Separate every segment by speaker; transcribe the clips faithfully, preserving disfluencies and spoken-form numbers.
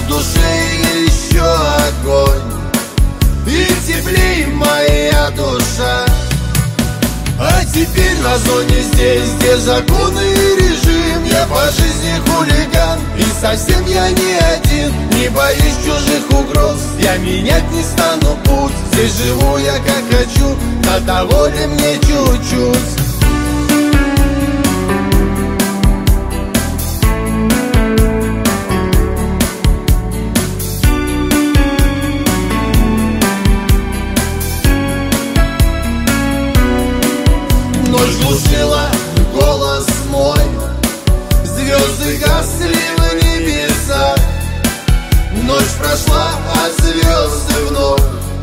Speaker 1: в душе еще огонь, и теплей моя душа. А теперь на зоне здесь, где законы и режим, я по жизни хулиган, и совсем я не один. Не боюсь чужих угроз, я менять не стану путь. Здесь живу я как хочу, на того ли мне чуть-чуть. Ночь глушила голос мой, звезды гасли в небесах. Ночь прошла, а звезды вновь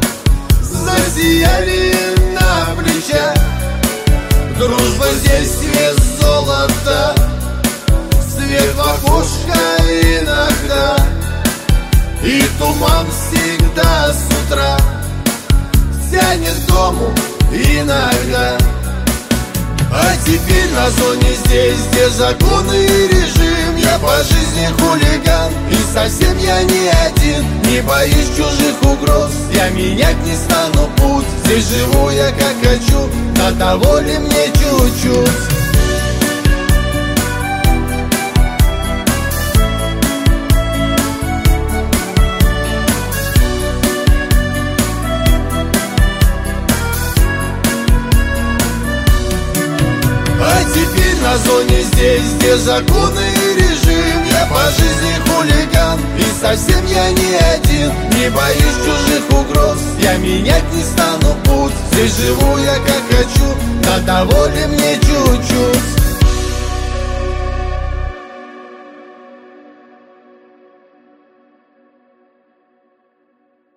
Speaker 1: засияли на плечах. Дружба здесь вес золота, свет в окошко иногда, и туман всегда с утра тянет к дому иногда. А теперь на зоне здесь, где законы и режим, я по жизни хулиган, и совсем я не один. Не боюсь чужих угроз, я менять не стану путь. Здесь живу я как хочу, на того ли мне чуть-чуть. А теперь на зоне здесь, где законы и режим, я по жизни хулиган, и совсем я не один. Не боюсь чужих угроз, я менять не стану путь. Здесь живу я как хочу, на того ли мне чуть-чуть.